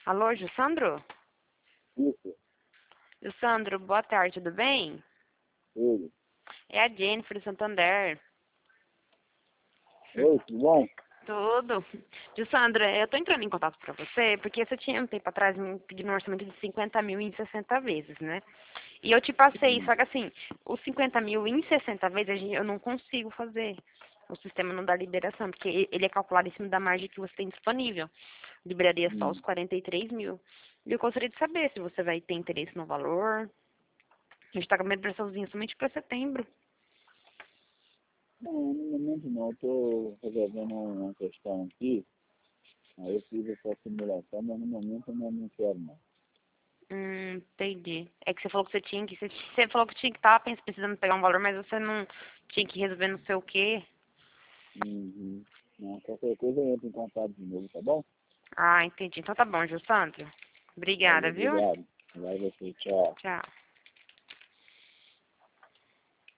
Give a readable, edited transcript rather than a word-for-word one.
Alô, Jussandro? Isso, Jussandro, boa tarde, tudo bem? ele. É a Jennifer do Santander. Oi, tudo bom? Tudo. Jussandro, eu tô entrando em contato pra você porque você tinha um tempo atrás me pedido um orçamento de 50 mil em 60 vezes, né? E eu te passei, Hum, só que assim, os 50 mil em 60 vezes eu não consigo fazer. O sistema não dá liberação, porque ele é calculado em cima da margem que você tem disponível. Liberaria só os hum. 43 mil. E eu gostaria de saber se você vai ter interesse no valor. A gente tá com uma pressãozinha somente para setembro. Não, no momento não, eu tô resolvendo uma questão aqui, aí eu fiz essa simulação, mas no momento eu não quero não. Entendi. É que você falou que você falou que tinha que estar precisando pegar um valor, mas você não tinha que resolver não sei o quê. Uhum. Não, qualquer coisa eu entro em contato de novo, tá bom? Ah, entendi. Então tá bom, Gil Sandro. Obrigada, Valeu, viu? obrigado. Vai você, tchau. Tchau.